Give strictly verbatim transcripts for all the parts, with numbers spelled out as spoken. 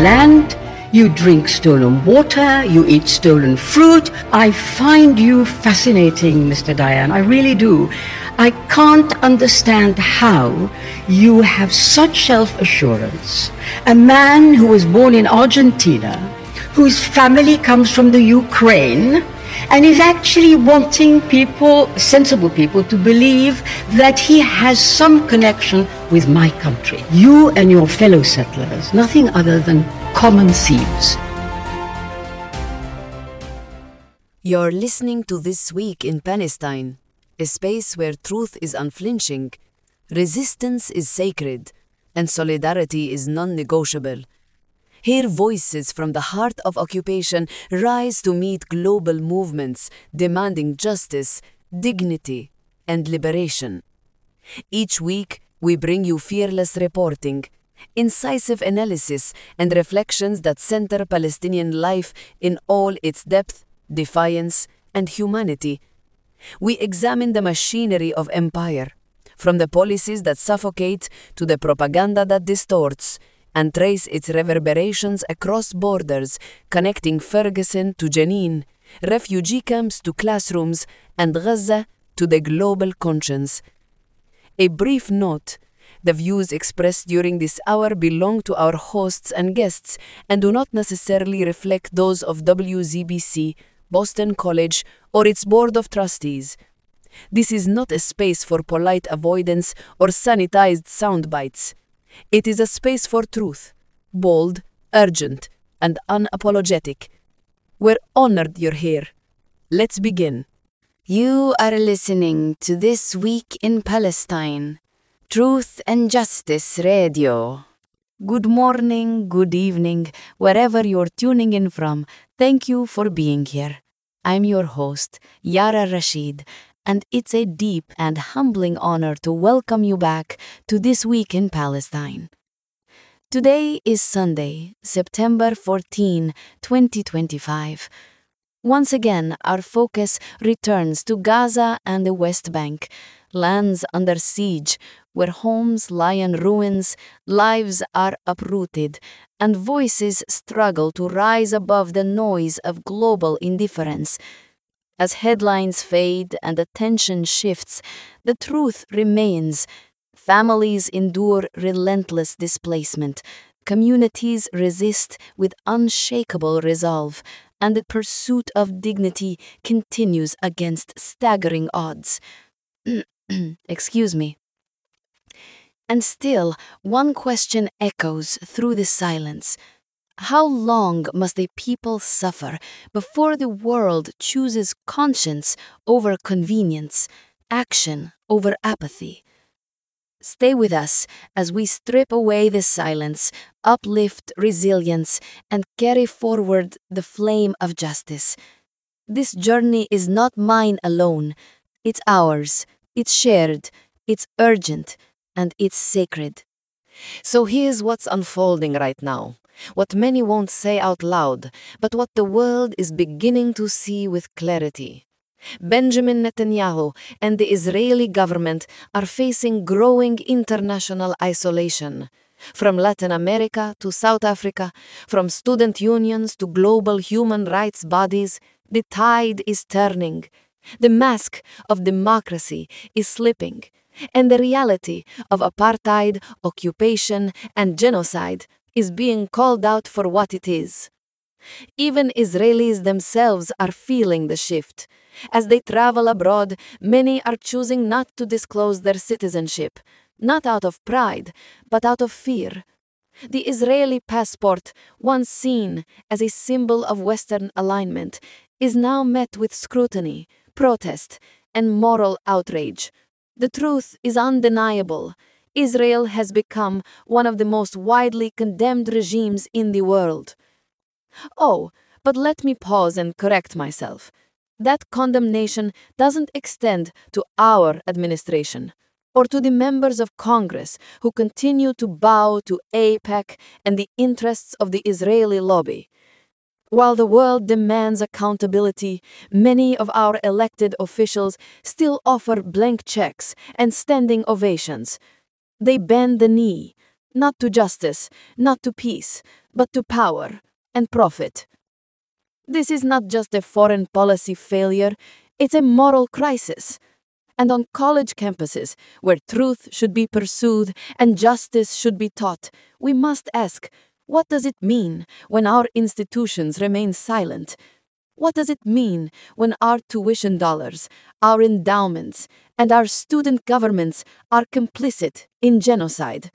land, you drink stolen water, you eat stolen fruit. I find you fascinating, Mister Dayan. I really do. I can't understand how you have such self-assurance. A man who was born in Argentina, whose family comes from the Ukraine, and is actually wanting people, sensible people, to believe that he has some connection with my country. You and your fellow settlers, nothing other than common thieves. You're listening to This Week in Palestine, a space where truth is unflinching, resistance is sacred, and solidarity is non-negotiable. Hear voices from the heart of occupation rise to meet global movements demanding justice, dignity, and liberation. Each week, we bring you fearless reporting, incisive analysis, and reflections that center Palestinian life in all its depth, defiance, and humanity. We examine the machinery of empire, from the policies that suffocate to the propaganda that distorts, and trace its reverberations across borders, connecting Ferguson to Jenin, refugee camps to classrooms, and Gaza to the global conscience. A brief note: the views expressed during this hour belong to our hosts and guests and do not necessarily reflect those of W Z B C, Boston College, or its Board of Trustees. This is not a space for polite avoidance or sanitized sound bites. It is a space for truth, bold, urgent, and unapologetic. We're honored you're here. Let's begin. You are listening to This Week in Palestine, Truth and Justice Radio. Good morning, good evening, wherever you're tuning in from. Thank you for being here. I'm your host, Yara Rashid, and it's a deep and humbling honor to welcome you back to This Week in Palestine. Today is Sunday, September fourteenth, twenty twenty-five. Once again, our focus returns to Gaza and the West Bank, lands under siege, where homes lie in ruins, lives are uprooted, and voices struggle to rise above the noise of global indifference. As headlines fade and attention shifts, the truth remains. Families endure relentless displacement. Communities resist with unshakable resolve, and the pursuit of dignity continues against staggering odds. Excuse me. And still, one question echoes through the silence. How long must a people suffer before the world chooses conscience over convenience, action over apathy? Stay with us as we strip away the silence, uplift resilience, and carry forward the flame of justice. This journey is not mine alone. It's ours. It's shared. It's urgent. And it's sacred. So here's what's unfolding right now. What many won't say out loud, but what the world is beginning to see with clarity. Benjamin Netanyahu and the Israeli government are facing growing international isolation. From Latin America to South Africa, from student unions to global human rights bodies, the tide is turning. The mask of democracy is slipping, and the reality of apartheid, occupation, and genocide is being called out for what it is. Even Israelis themselves are feeling the shift. As they travel abroad, many are choosing not to disclose their citizenship, not out of pride, but out of fear. The Israeli passport, once seen as a symbol of Western alignment, is now met with scrutiny, protest, and moral outrage. The truth is undeniable. Israel has become one of the most widely condemned regimes in the world. Oh, but let me pause and correct myself. That condemnation doesn't extend to our administration or to the members of Congress who continue to bow to AIPAC and the interests of the Israeli lobby. While the world demands accountability, many of our elected officials still offer blank checks and standing ovations. They bend the knee, not to justice, not to peace, but to power and profit. This is not just a foreign policy failure, it's a moral crisis. And on college campuses, where truth should be pursued and justice should be taught, we must ask, what does it mean when our institutions remain silent? What does it mean when our tuition dollars, our endowments, and our student governments are complicit in genocide?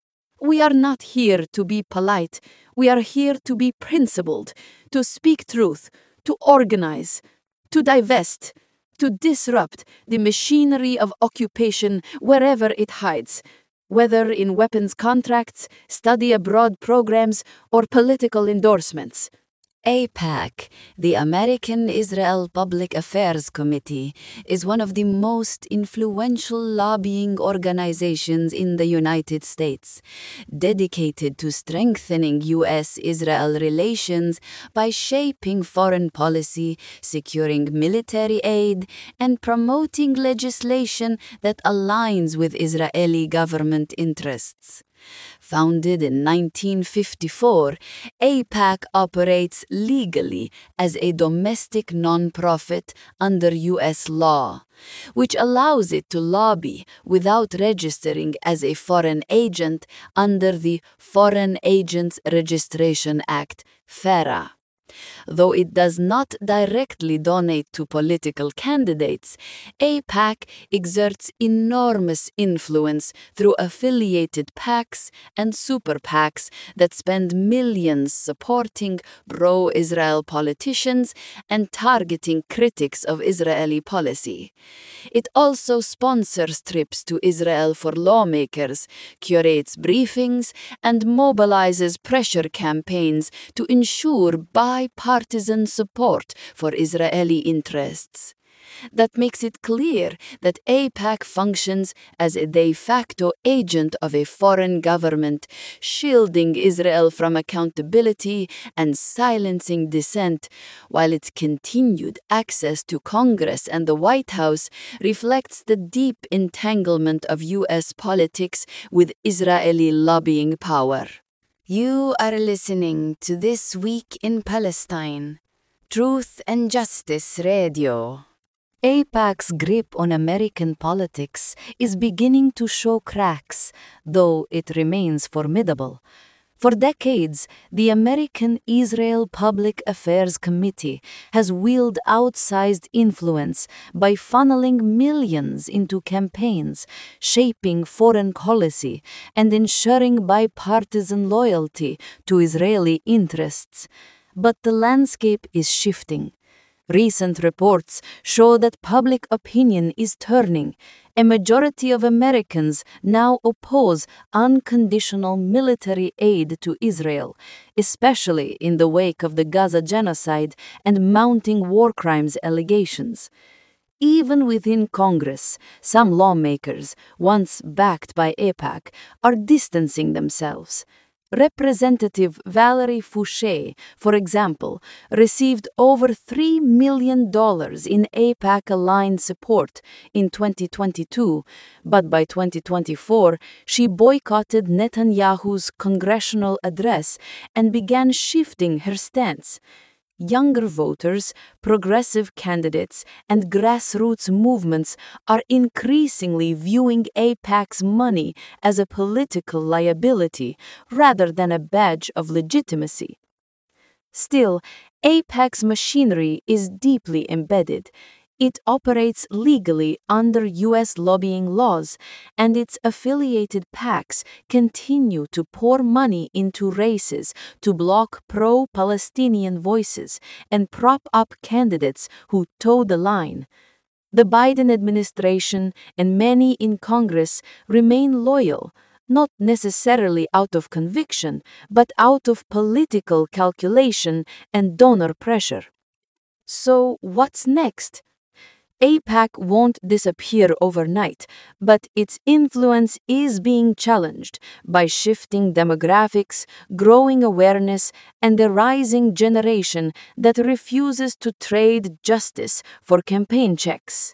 We are not here to be polite. We are here to be principled, to speak truth, to organize, to divest, to disrupt the machinery of occupation wherever it hides, whether in weapons contracts, study abroad programs, or political endorsements. AIPAC, the American Israel Public Affairs Committee, is one of the most influential lobbying organizations in the United States, dedicated to strengthening U S Israel relations by shaping foreign policy, securing military aid, and promoting legislation that aligns with Israeli government interests. Founded in nineteen fifty-four, AIPAC operates legally as a domestic non-profit under U S law, which allows it to lobby without registering as a foreign agent under the Foreign Agents Registration Act, FARA. Though it does not directly donate to political candidates, AIPAC exerts enormous influence through affiliated PACs and super PACs that spend millions supporting pro-Israel politicians and targeting critics of Israeli policy. It also sponsors trips to Israel for lawmakers, curates briefings, and mobilizes pressure campaigns to ensure bipartisan support for Israeli interests. That makes it clear that AIPAC functions as a de facto agent of a foreign government, shielding Israel from accountability and silencing dissent, while its continued access to Congress and the White House reflects the deep entanglement of U S politics with Israeli lobbying power. You are listening to This Week in Palestine, Truth and Justice Radio. AIPAC's grip on American politics is beginning to show cracks, though it remains formidable. For decades, the American Israel Public Affairs Committee has wielded outsized influence by funneling millions into campaigns, shaping foreign policy, and ensuring bipartisan loyalty to Israeli interests. But the landscape is shifting. Recent reports show that public opinion is turning. A majority of Americans now oppose unconditional military aid to Israel, especially in the wake of the Gaza genocide and mounting war crimes allegations. Even within Congress, some lawmakers, once backed by AIPAC, are distancing themselves. Representative Valerie Fouché, for example, received over three million dollars in AIPAC-aligned support in twenty twenty-two, but by twenty twenty-four, she boycotted Netanyahu's congressional address and began shifting her stance. Younger voters, progressive candidates, and grassroots movements are increasingly viewing AIPAC's money as a political liability rather than a badge of legitimacy. Still, AIPAC's machinery is deeply embedded. It operates legally under U S lobbying laws, and its affiliated PACs continue to pour money into races to block pro-Palestinian voices and prop up candidates who toe the line. The Biden administration and many in Congress remain loyal, not necessarily out of conviction, but out of political calculation and donor pressure. So, what's next? AIPAC won't disappear overnight, but its influence is being challenged by shifting demographics, growing awareness, and a rising generation that refuses to trade justice for campaign checks.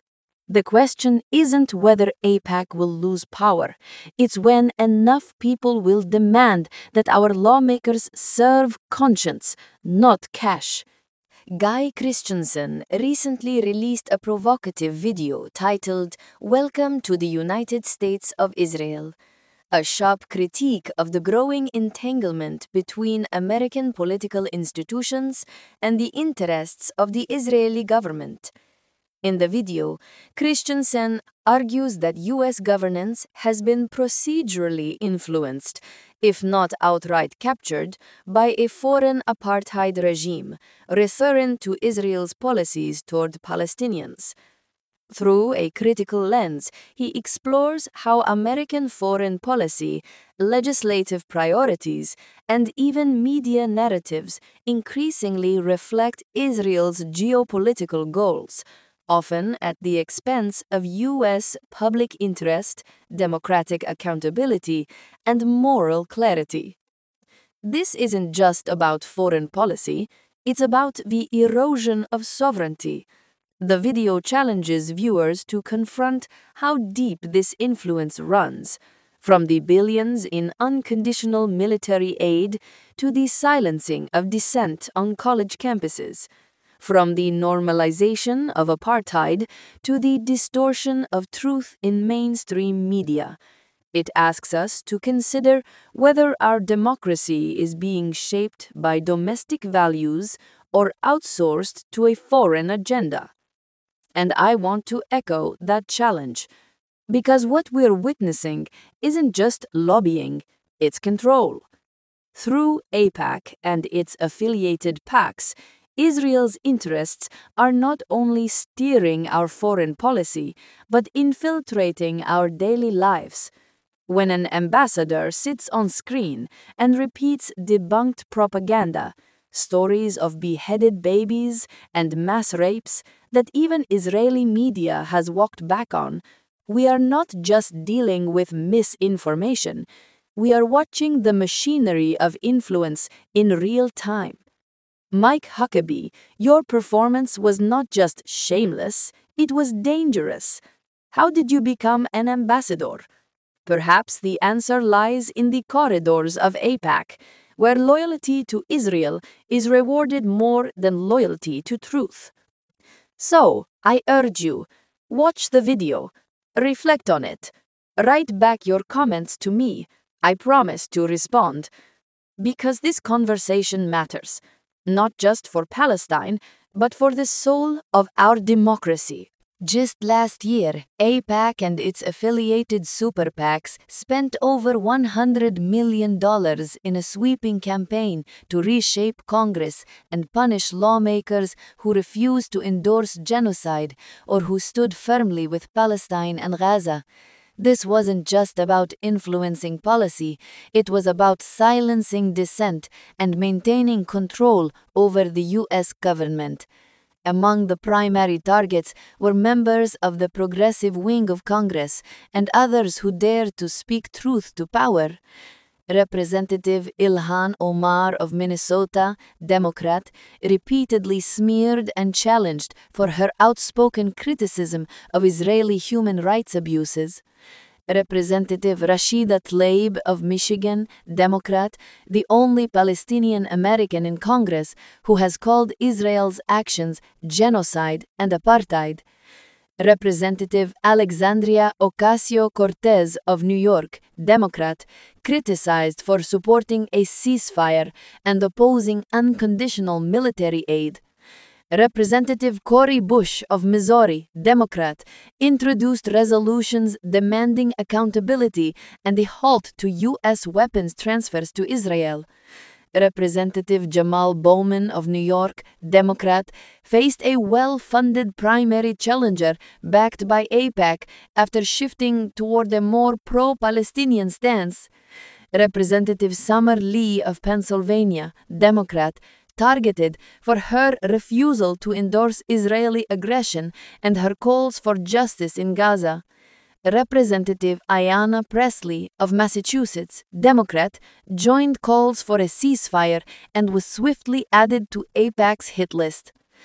The question isn't whether AIPAC will lose power. It's when enough people will demand that our lawmakers serve conscience, not cash. Guy Christensen recently released a provocative video titled "Welcome to the United States of Israel," a sharp critique of the growing entanglement between American political institutions and the interests of the Israeli government. In the video, Christensen argues that U S governance has been procedurally influenced, if not outright captured, by a foreign apartheid regime, referring to Israel's policies toward Palestinians. Through a critical lens, he explores how American foreign policy, legislative priorities, and even media narratives increasingly reflect Israel's geopolitical goals, often at the expense of U S public interest, democratic accountability, and moral clarity. This isn't just about foreign policy, it's about the erosion of sovereignty. The video challenges viewers to confront how deep this influence runs, from the billions in unconditional military aid to the silencing of dissent on college campuses, from the normalization of apartheid to the distortion of truth in mainstream media. It asks us to consider whether our democracy is being shaped by domestic values or outsourced to a foreign agenda. And I want to echo that challenge, because what we're witnessing isn't just lobbying, it's control. Through AIPAC and its affiliated PACs, Israel's interests are not only steering our foreign policy, but infiltrating our daily lives. When an ambassador sits on screen and repeats debunked propaganda, stories of beheaded babies and mass rapes that even Israeli media has walked back on, we are not just dealing with misinformation, we are watching the machinery of influence in real time. Mike Huckabee, your performance was not just shameless, it was dangerous. How did you become an ambassador? Perhaps the answer lies in the corridors of AIPAC, where loyalty to Israel is rewarded more than loyalty to truth. So, I urge you, watch the video, reflect on it, write back your comments to me. I promise to respond. Because this conversation matters, not just for Palestine, but for the soul of our democracy. Just last year, AIPAC and its affiliated super PACs spent over one hundred million dollars in a sweeping campaign to reshape Congress and punish lawmakers who refused to endorse genocide or who stood firmly with Palestine and Gaza. This wasn't just about influencing policy, it was about silencing dissent and maintaining control over the U S government. Among the primary targets were members of the progressive wing of Congress and others who dared to speak truth to power. Representative Ilhan Omar of Minnesota, Democrat, repeatedly smeared and challenged for her outspoken criticism of Israeli human rights abuses. Representative Rashida Tlaib of Michigan, Democrat, the only Palestinian American in Congress who has called Israel's actions genocide and apartheid. Representative Alexandria Ocasio-Cortez of New York, Democrat, criticized for supporting a ceasefire and opposing unconditional military aid. Representative Cori Bush of Missouri, Democrat, introduced resolutions demanding accountability and a halt to U S weapons transfers to Israel. Representative Jamal Bowman of New York, Democrat, faced a well-funded primary challenger backed by AIPAC after shifting toward a more pro-Palestinian stance. Representative Summer Lee of Pennsylvania, Democrat, targeted for her refusal to endorse Israeli aggression and her calls for justice in Gaza. Representative Ayanna Pressley of Massachusetts, Democrat, joined calls for a ceasefire and was swiftly added to AIPAC's hit list.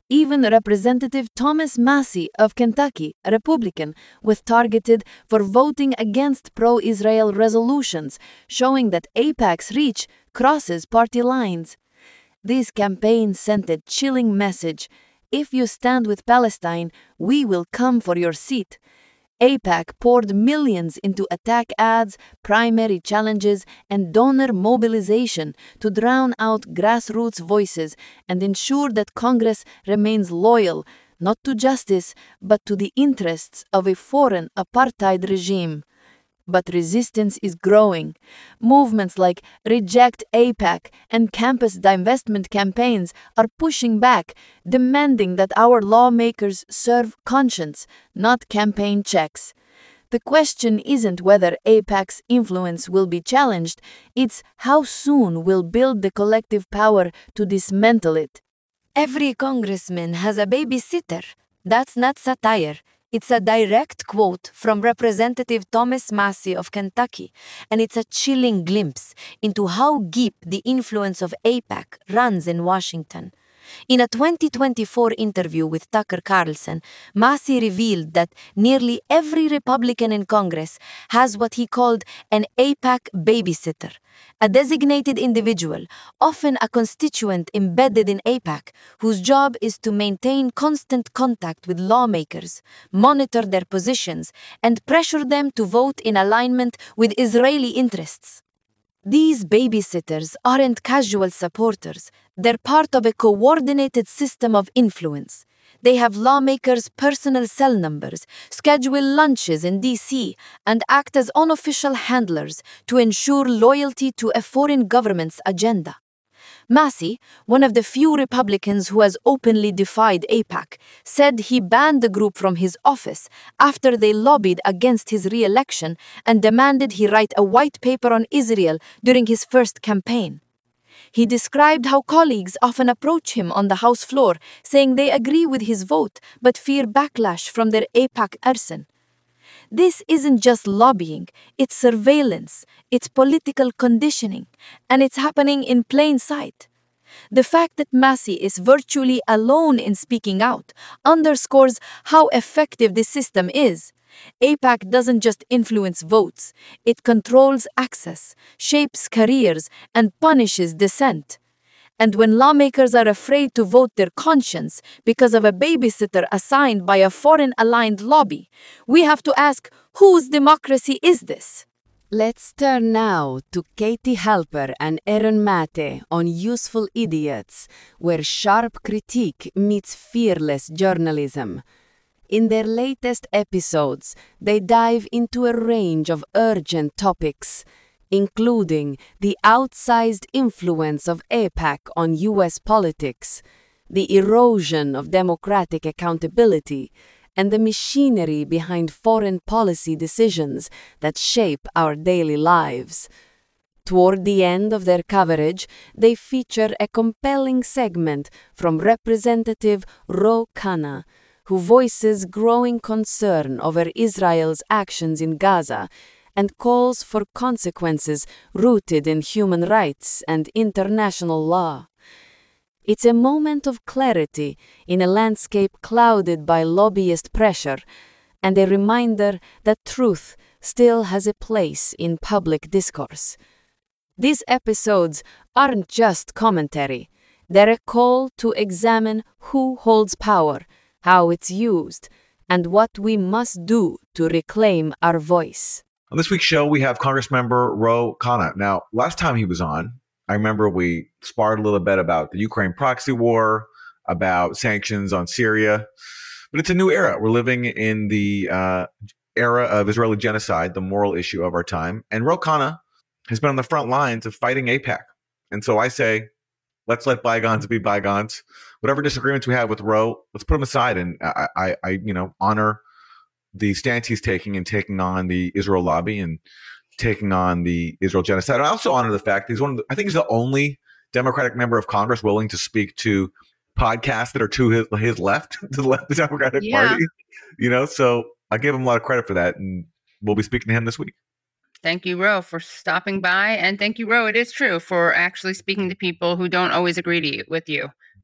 Even Representative Thomas Massie of Kentucky, a Republican, was targeted for voting against pro-Israel resolutions, showing that AIPAC's reach crosses party lines. This campaign sent a chilling message: if you stand with Palestine, we will come for your seat. AIPAC poured millions into attack ads, primary challenges, and donor mobilization to drown out grassroots voices and ensure that Congress remains loyal, not to justice, but to the interests of a foreign apartheid regime. But resistance is growing. Movements like Reject AIPAC and campus divestment campaigns are pushing back, demanding that our lawmakers serve conscience, not campaign checks. The question isn't whether AIPAC's influence will be challenged, it's how soon we'll build the collective power to dismantle it. Every congressman has a babysitter. That's not satire. It's a direct quote from Representative Thomas Massie of Kentucky, and it's a chilling glimpse into how deep the influence of AIPAC runs in Washington. In a twenty twenty-four interview with Tucker Carlson, Massie revealed that nearly every Republican in Congress has what he called an AIPAC babysitter, a designated individual, often a constituent embedded in AIPAC, whose job is to maintain constant contact with lawmakers, monitor their positions, and pressure them to vote in alignment with Israeli interests. These babysitters aren't casual supporters. They're part of a coordinated system of influence. They have lawmakers' personal cell numbers, schedule lunches in D C, and act as unofficial handlers to ensure loyalty to a foreign government's agenda. Massie, one of the few Republicans who has openly defied AIPAC, said he banned the group from his office after they lobbied against his re-election and demanded he write a white paper on Israel during his first campaign. He described how colleagues often approach him on the House floor, saying they agree with his vote but fear backlash from their AIPAC arson. This isn't just lobbying, it's surveillance, it's political conditioning, and it's happening in plain sight. The fact that Massie is virtually alone in speaking out underscores how effective this system is. AIPAC doesn't just influence votes, it controls access, shapes careers, and punishes dissent. And when lawmakers are afraid to vote their conscience because of a babysitter assigned by a foreign-aligned lobby, we have to ask, whose democracy is this? Let's turn now to Katie Halper and Aaron Mate on Useful Idiots, where sharp critique meets fearless journalism. In their latest episodes, they dive into a range of urgent topics, including the outsized influence of AIPAC on U S politics, the erosion of democratic accountability, and the machinery behind foreign policy decisions that shape our daily lives. Toward the end of their coverage, they feature a compelling segment from Representative Ro Khanna, who voices growing concern over Israel's actions in Gaza and calls for consequences rooted in human rights and international law. It's a moment of clarity in a landscape clouded by lobbyist pressure, and a reminder that truth still has a place in public discourse. These episodes aren't just commentary. They're a call to examine who holds power, how it's used, and what we must do to reclaim our voice. On this week's show, we have Congressmember Ro Khanna. Now, last time he was on, I remember we sparred a little bit about the Ukraine proxy war, about sanctions on Syria. But it's a new era. We're living in the uh, era of Israeli genocide, the moral issue of our time. And Ro Khanna has been on the front lines of fighting AIPAC. And so I say, let's let bygones be bygones. Whatever disagreements we have with Ro, let's put them aside. And I, I, I you know, honor the stance he's taking in taking on the Israel lobby and taking on the Israel genocide. I also honor the fact that he's one of the, I think he's the only Democratic member of Congress willing to speak to podcasts that are to his, his left, to the left of the Democratic yeah. Party. You know, so I give him a lot of credit for that. And we'll be speaking to him this week. Thank you, Ro, for stopping by. And thank you, Ro, it is true, for actually speaking to people who don't always agree to you, with you.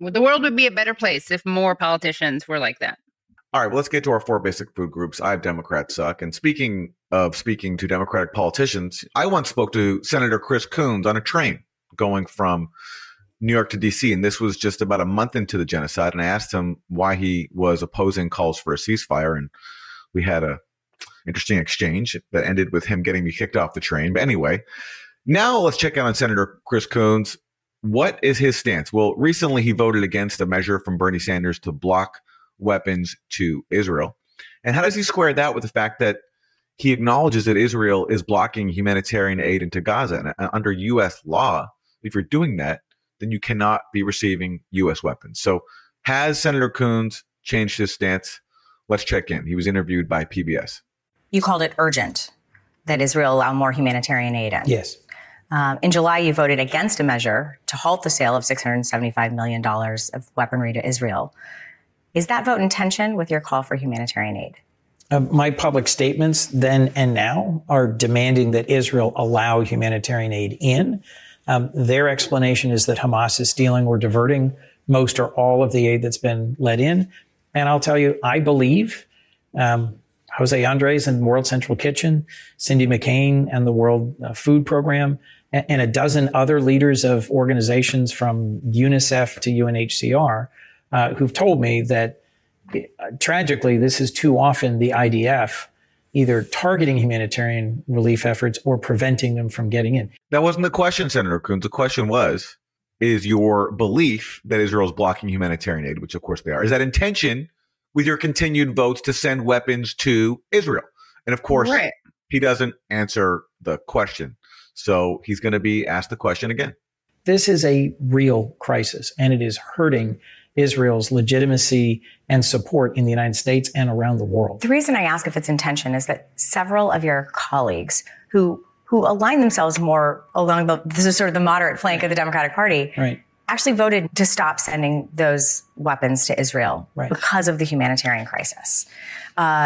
Well, the world would be a better place if more politicians were like that. All right, well, let's get to our four basic food groups. I have Democrats suck. And speaking of speaking to Democratic politicians, I once spoke to Senator Chris Coons on a train going from New York to D C. And this was just about a month into the genocide. And I asked him why he was opposing calls for a ceasefire. And we had a interesting exchange that ended with him getting me kicked off the train. But anyway, now let's check out on Senator Chris Coons. What is his stance? Well, recently he voted against a measure from Bernie Sanders to block weapons to Israel. And how does he square that with the fact that he acknowledges that Israel is blocking humanitarian aid into Gaza? And under U S law, if you're doing that, then you cannot be receiving U S weapons. So has Senator Coons changed his stance? Let's check in. He was interviewed by P B S. You called it urgent that Israel allow more humanitarian aid in. Yes. Um, in July, you voted against a measure to halt the sale of six hundred seventy-five million dollars of weaponry to Israel. Is that vote in tension with your call for humanitarian aid? Uh, my public statements then and now are demanding that Israel allow humanitarian aid in. Um, their explanation is that Hamas is stealing or diverting most or all of the aid that's been let in. And I'll tell you, I believe um, Jose Andres and World Central Kitchen, Cindy McCain and the World uh, Food Program, and, and a dozen other leaders of organizations from UNICEF to U N H C R uh, who've told me that uh, tragically, this is too often the I D F either targeting humanitarian relief efforts or preventing them from getting in. That wasn't the question, Senator Coons. The question was, is your belief that Israel is blocking humanitarian aid, which of course they are, is that in tension with your continued votes to send weapons to Israel? And of course, right. He doesn't answer the question. So he's going to be asked the question again. This is a real crisis, and it is hurting Israel's legitimacy and support in the United States and around the world. The reason I ask if it's in tension is that several of your colleagues who who align themselves more along the, this is sort of the moderate flank of the Democratic Party, right, actually voted to stop sending those weapons to Israel right. because of the humanitarian crisis. Uh,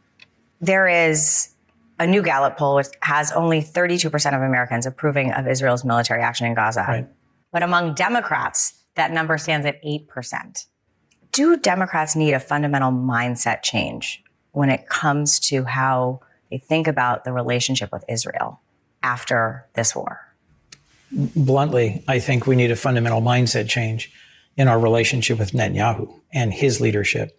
there is a new Gallup poll which has only thirty-two percent of Americans approving of Israel's military action in Gaza. Right. But among Democrats, that number stands at eight percent. Do Democrats need a fundamental mindset change when it comes to how they think about the relationship with Israel after this war? Bluntly, I think we need a fundamental mindset change in our relationship with Netanyahu and his leadership.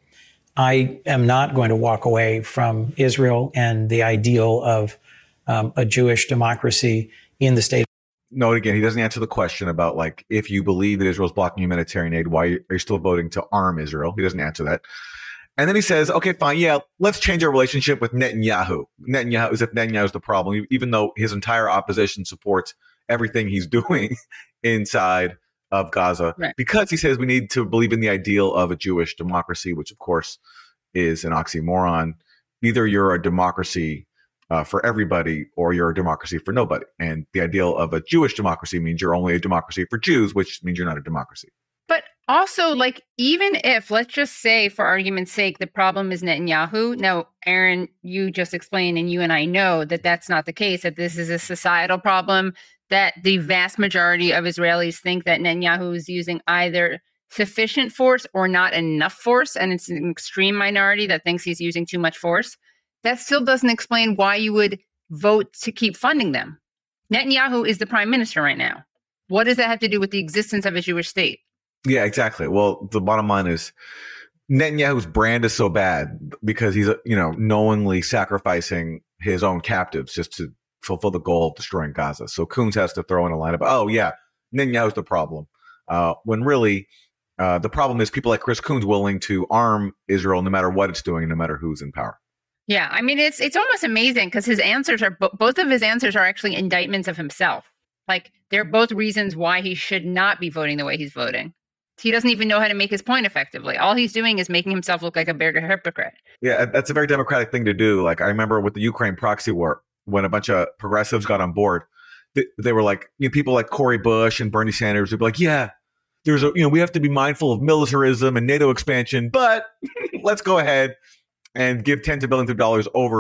I am not going to walk away from Israel and the ideal of um, a Jewish democracy in the state. No, again, he doesn't answer the question about, like, if you believe that Israel's blocking humanitarian aid, why are you still voting to arm Israel? He doesn't answer that. And then he says, okay, fine, yeah, let's change our relationship with Netanyahu. Netanyahu, as if Netanyahu is the problem, even though his entire opposition supports everything he's doing inside of Gaza. Right. Because he says we need to believe in the ideal of a Jewish democracy, which, of course, is an oxymoron. Either you're a democracy Uh, for everybody, or you're a democracy for nobody. And the ideal of a Jewish democracy means you're only a democracy for Jews, which means you're not a democracy. But also, like, even if, let's just say, for argument's sake, the problem is Netanyahu. Now, Aaron, you just explained, and you and I know that that's not the case, that this is a societal problem, that the vast majority of Israelis think that Netanyahu is using either sufficient force or not enough force, and it's an extreme minority that thinks he's using too much force. That still doesn't explain why you would vote to keep funding them. Netanyahu is the prime minister right now. What does that have to do with the existence of a Jewish state? Yeah, exactly. Well, the bottom line is Netanyahu's brand is so bad because he's, you know, knowingly sacrificing his own captives just to fulfill the goal of destroying Gaza. So Coons has to throw in a line of, oh, yeah, Netanyahu's the problem. Uh, when really uh, the problem is people like Chris Coons willing to arm Israel no matter what it's doing, no matter who's in power. Yeah, I mean, it's it's almost amazing because his answers are, bo- both of his answers are actually indictments of himself. Like, they're both reasons why he should not be voting the way he's voting. He doesn't even know how to make his point effectively. All he's doing is making himself look like a bigger hypocrite. Yeah, that's a very democratic thing to do. Like, I remember with the Ukraine proxy war, when a bunch of progressives got on board, they, they were like, you know, people like Cory Bush and Bernie Sanders would be like, yeah, there's a, you know, we have to be mindful of militarism and NATO expansion, but let's go ahead and give tens of billions of dollars over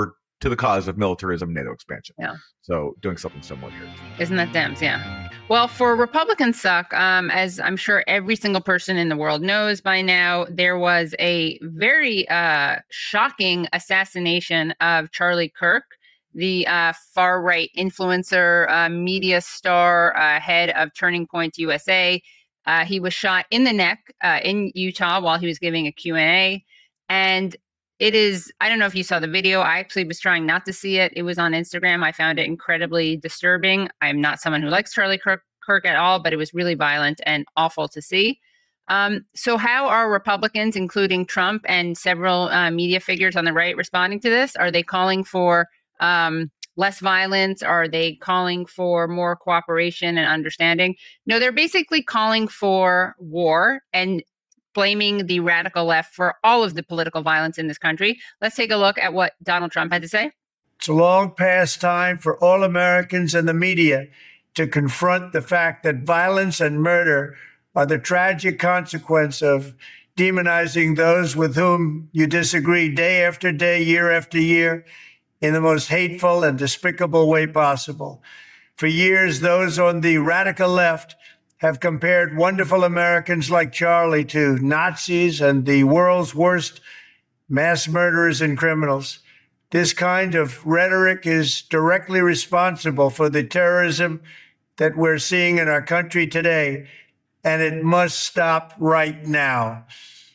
to the cause of militarism, NATO expansion. Yeah. So doing something similar here. Isn't that Dems? Yeah. Well, for Republicans suck, um, as I'm sure every single person in the world knows by now, there was a very uh, shocking assassination of Charlie Kirk, the uh, far-right influencer, uh, media star, uh, head of Turning Point U S A. Uh, he was shot in the neck uh, in Utah while he was giving a Q and A. And it is, I don't know if you saw the video. I actually was trying not to see it. It was on Instagram. I found it incredibly disturbing. I'm not someone who likes Charlie Kirk, Kirk at all, but it was really violent and awful to see. Um, so how are Republicans, including Trump and several uh, media figures on the right, responding to this? Are they calling for um, less violence? Are they calling for more cooperation and understanding? No, they're basically calling for war and blaming the radical left for all of the political violence in this country. Let's take a look at what Donald Trump had to say. It's long past time for all Americans and the media to confront the fact that violence and murder are the tragic consequence of demonizing those with whom you disagree day after day, year after year, in the most hateful and despicable way possible. For years, those on the radical left have compared wonderful Americans like Charlie to Nazis and the world's worst mass murderers and criminals. This kind of rhetoric is directly responsible for the terrorism that we're seeing in our country today, and it must stop right now.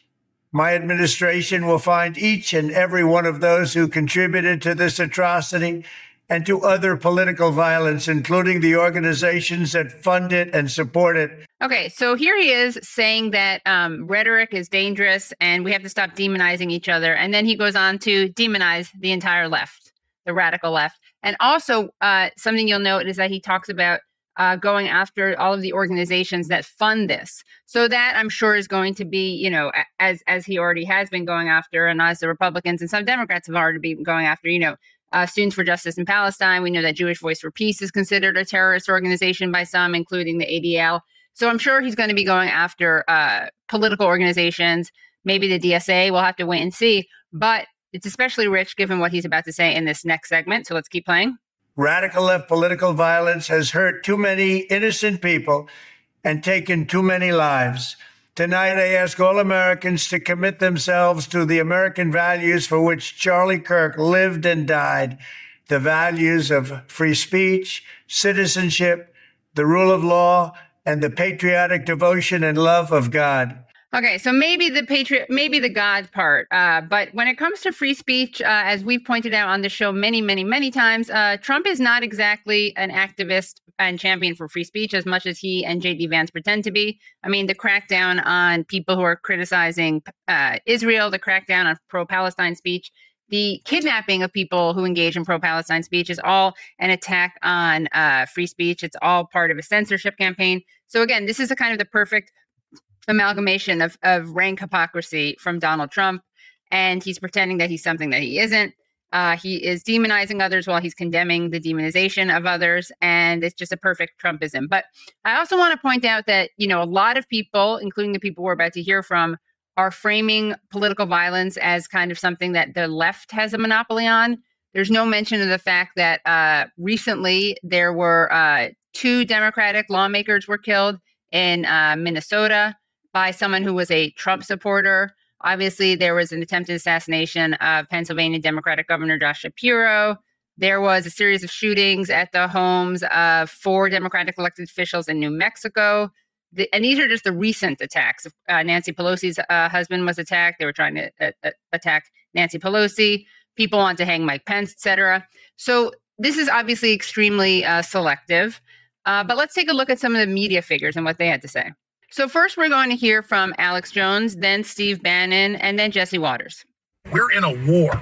My administration will find each and every one of those who contributed to this atrocity and to other political violence, including the organizations that fund it and support it. Okay, so here he is saying that um, rhetoric is dangerous and we have to stop demonizing each other. And then he goes on to demonize the entire left, the radical left. And also uh, something you'll note is that he talks about uh, going after all of the organizations that fund this. So that I'm sure is going to be, you know, as as he already has been going after, and as the Republicans and some Democrats have already been going after, you know, Uh, Students for Justice in Palestine. We know that Jewish Voice for Peace is considered a terrorist organization by some, including the A D L. So I'm sure he's going to be going after uh, political organizations, maybe the D S A. We'll have to wait and see. But it's especially rich given what he's about to say in this next segment. So let's keep playing. Radical left political violence has hurt too many innocent people and taken too many lives. Tonight, I ask all Americans to commit themselves to the American values for which Charlie Kirk lived and died, the values of free speech, citizenship, the rule of law, and the patriotic devotion and love of God. Okay, so maybe the patriot, maybe the God part, uh, but when it comes to free speech, uh, as we've pointed out on the show many, many, many times, uh, Trump is not exactly an activist and champion for free speech as much as he and J D Vance pretend to be. I mean, the crackdown on people who are criticizing uh, Israel, the crackdown on pro-Palestine speech, the kidnapping of people who engage in pro-Palestine speech is all an attack on uh, free speech. It's all part of a censorship campaign. So again, this is a kind of the perfect amalgamation of, of rank hypocrisy from Donald Trump, and he's pretending that he's something that he isn't. Uh, he is demonizing others while he's condemning the demonization of others, and it's just a perfect Trumpism. But I also want to point out that, you know, a lot of people, including the people we're about to hear from, are framing political violence as kind of something that the left has a monopoly on. There's no mention of the fact that uh, recently there were uh, two Democratic lawmakers were killed in uh, Minnesota by someone who was a Trump supporter. Obviously, there was an attempted assassination of Pennsylvania Democratic Governor Josh Shapiro. There was a series of shootings at the homes of four Democratic elected officials in New Mexico. The, and these are just the recent attacks. Uh, Nancy Pelosi's uh, husband was attacked. They were trying to uh, uh, attack Nancy Pelosi. People want to hang Mike Pence, et cetera. So this is obviously extremely uh, selective. Uh, but let's take a look at some of the media figures and what they had to say. So first, we're going to hear from Alex Jones, then Steve Bannon, and then Jesse Waters. We're in a war.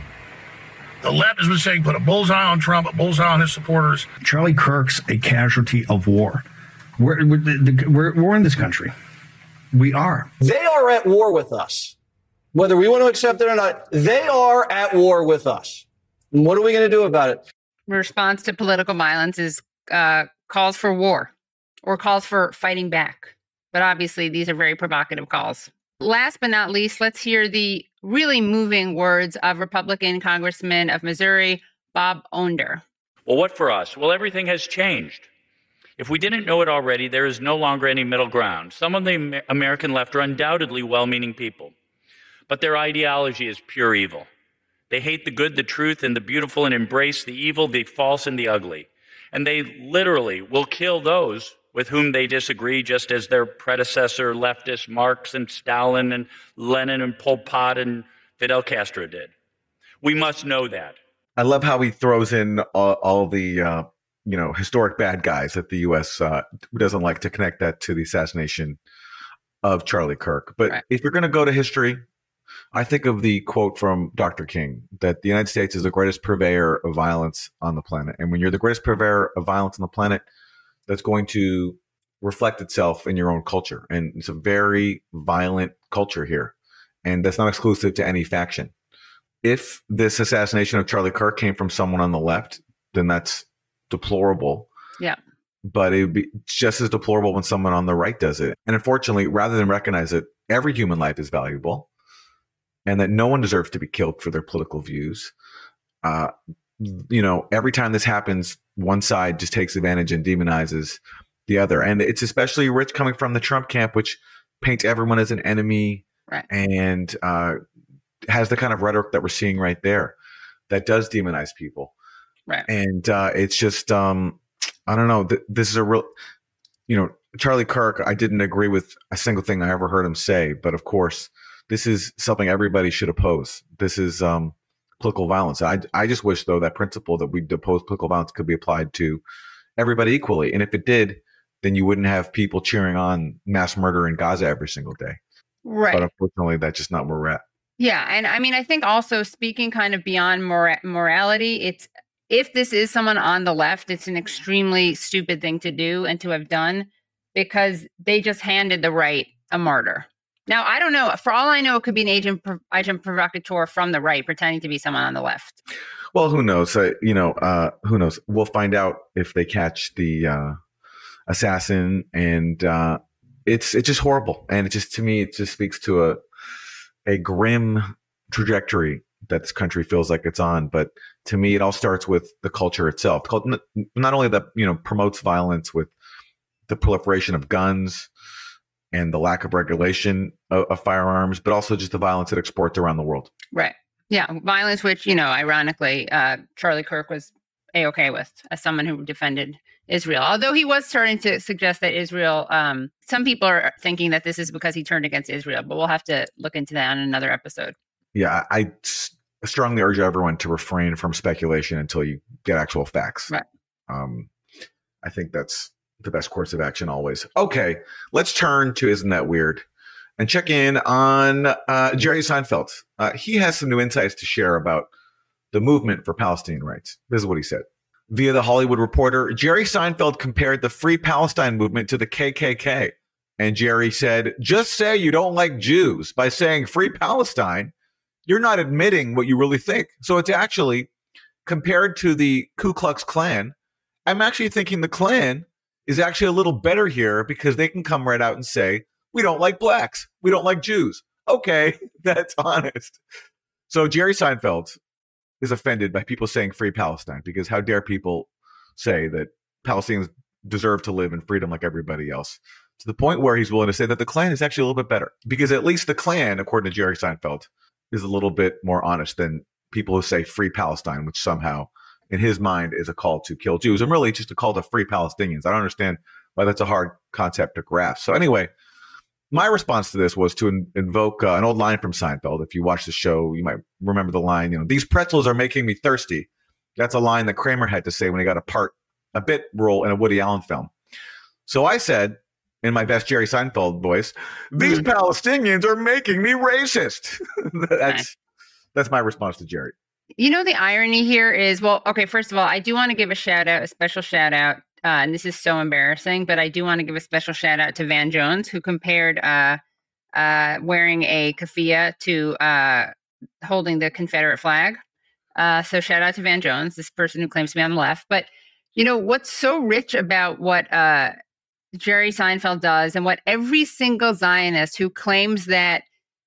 The left has been saying put a bullseye on Trump, a bullseye on his supporters. Charlie Kirk's a casualty of war. We're, we're, we're, we're in this country. We are. They are at war with us. Whether we want to accept it or not, they are at war with us. And what are we going to do about it? Response to political violence is uh, calls for war or calls for fighting back. But obviously, these are very provocative calls. Last but not least, let's hear the really moving words of Republican Congressman of Missouri, Bob Onder. Well, what for us? Well, everything has changed. If we didn't know it already, there is no longer any middle ground. Some of the American left are undoubtedly well-meaning people, but their ideology is pure evil. They hate the good, the truth, and the beautiful, and embrace the evil, the false, and the ugly. And they literally will kill those with whom they disagree, just as their predecessor, leftist Marx and Stalin and Lenin and Pol Pot and Fidel Castro did. We must know that. I love how he throws in all, all the uh, you know, historic bad guys that the U S uh, doesn't like to connect that to the assassination of Charlie Kirk. But right. if you're going to go to history, I think of the quote from Doctor King that the United States is the greatest purveyor of violence on the planet. And when you're the greatest purveyor of violence on the planet, that's going to reflect itself in your own culture. And it's a very violent culture here. And that's not exclusive to any faction. If this assassination of Charlie Kirk came from someone on the left, then that's deplorable. Yeah. But it would be just as deplorable when someone on the right does it. And unfortunately, rather than recognize it, every human life is valuable and that no one deserves to be killed for their political views. Uh, you know, every time this happens, one side just takes advantage and demonizes the other. And it's especially rich coming from the Trump camp, which paints everyone as an enemy right. and uh, has the kind of rhetoric that we're seeing right there that does demonize people. Right. And uh, it's just, um, I don't know, th- this is a real, you know, Charlie Kirk, I didn't agree with a single thing I ever heard him say. But of course, this is something everybody should oppose. This is um, political violence. I, I just wish, though, that principle that we oppose political violence could be applied to everybody equally. And if it did, then you wouldn't have people cheering on mass murder in Gaza every single day. Right. But unfortunately, that's just not where we're at. Yeah. And I mean, I think also speaking kind of beyond mora- morality, it's if this is someone on the left, it's an extremely stupid thing to do and to have done because they just handed the right a martyr. Now, I don't know. For all I know, it could be an agent, agent provocateur from the right pretending to be someone on the left. Well, who knows? Uh, you know, uh, who knows? We'll find out if they catch the uh, assassin, and uh, it's it's just horrible. And it just, to me, it just speaks to a a grim trajectory that this country feels like it's on. But to me, it all starts with the culture itself. Not only that, you know, promotes violence with the proliferation of guns and the lack of regulation of, of firearms, but also just the violence it exports around the world. Right. Yeah. Violence, which, you know, ironically, uh, Charlie Kirk was A-okay with as someone who defended Israel. Although he was starting to suggest that Israel, um, some people are thinking that this is because he turned against Israel, but we'll have to look into that on another episode. Yeah, I strongly urge everyone to refrain from speculation until you get actual facts. Right. Um, I think that's the best course of action always. Okay, let's turn to Isn't That Weird? And check in on uh, Jerry Seinfeld. Uh, he has some new insights to share about the movement for Palestinian rights. This is what he said. Via The Hollywood Reporter, Jerry Seinfeld compared the Free Palestine movement to the K K K. And Jerry said, just say you don't like Jews. By saying Free Palestine, you're not admitting what you really think. So it's actually, compared to the Ku Klux Klan, I'm actually thinking the Klan is actually a little better here because they can come right out and say, we don't like blacks. We don't like Jews. Okay, that's honest. So Jerry Seinfeld is offended by people saying Free Palestine because how dare people say that Palestinians deserve to live in freedom like everybody else, to the point where he's willing to say that the Klan is actually a little bit better because at least the Klan, according to Jerry Seinfeld, is a little bit more honest than people who say Free Palestine, which somehow in his mind is a call to kill Jews and really just a call to free Palestinians. I don't understand why that's a hard concept to grasp. So anyway, my response to this was to in- invoke uh, an old line from Seinfeld. If you watch the show, you might remember the line, you know, these pretzels are making me thirsty. That's a line that Kramer had to say when he got a part, a bit role in a Woody Allen film. So I said, in my best Jerry Seinfeld voice, these mm. Palestinians are making me racist. that's that's my response to Jerry. You know, the irony here is, well, okay, first of all, I do want to give a shout out, a special shout out. Uh, and this is so embarrassing, but I do want to give a special shout out to Van Jones, who compared uh, uh, wearing a keffiyeh to uh, holding the Confederate flag. Uh, so shout out to Van Jones, this person who claims to be on the left. But, you know, what's so rich about what uh, Jerry Seinfeld does and what every single Zionist who claims that